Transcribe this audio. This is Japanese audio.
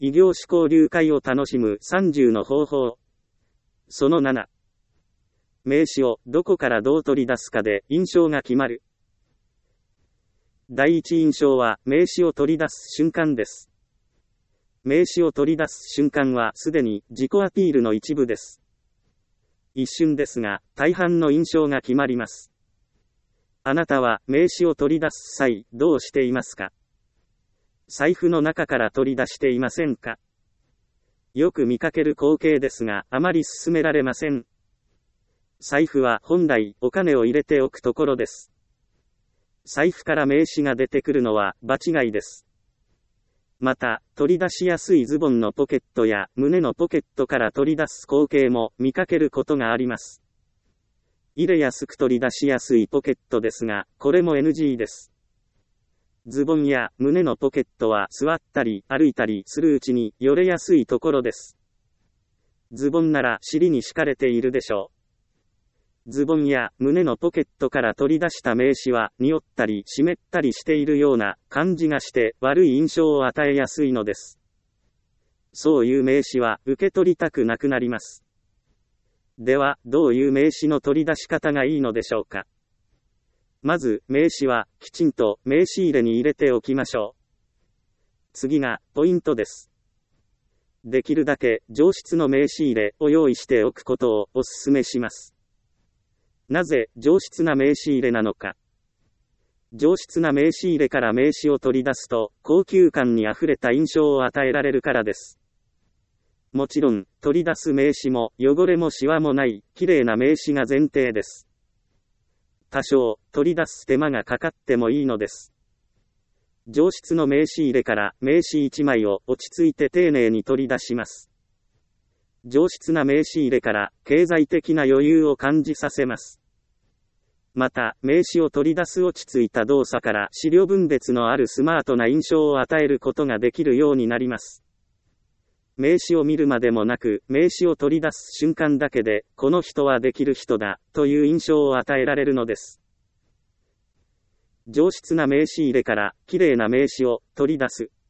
異業種交流会を楽しむ30の方法。その7。名詞をどこからどう取り出すかで印象が決まる。第一印象は名詞を取り出す瞬間です。名詞を取り出す瞬間はすでに自己アピールの一部です。一瞬ですが、大半の印象が決まります。あなたは名詞を取り出す際、どうしていますか？財布の中から取り出していませんか？よく見かける光景ですが、あまり勧められません。財布は本来お金を入れておくところです。財布から名詞が出てくるのは場違いです。また、取り出しやすいズボンのポケットや胸のポケットから取り出す光景も見かけることがあります。入れやすく取り出しやすいポケットですが、これも NG です。ズボンや胸のポケットは座ったり歩いたりするうちによれやすいところです。ズボンなら尻に敷かれているでしょう。ズボンや胸のポケットから取り出した名詞は匂ったり湿ったりしているような感じがして悪い印象を与えやすいのです。そういう名詞は受け取りたくなくなります。では、どういう名詞の取り出し方がいいのでしょうか。まず、名詞はきちんと名詞入れに入れておきましょう。次がポイントです。できるだけ上質の名詞入れを用意しておくことをお勧めします。なぜ上質な名詞入れなのか。上質な名詞入れから名詞を取り出すと高級感にあふれた印象を与えられるからです。もちろん、取り出す名詞も汚れもシワもない綺麗な名詞が前提です。多少取り出す手間がかかってもいいのです。上質の名詞入れから名詞1枚を落ち着いて丁寧に取り出します。上質な名詞入れから経済的な余裕を感じさせます。また、名詞を取り出す落ち着いた動作から資料分別のあるスマートな印象を与えることができるようになります。名詞を見るまでもなく、名詞を取り出す瞬間だけで、この人はできる人だ、という印象を与えられるのです。上質な名詞入れから、綺麗な名詞を取り出す。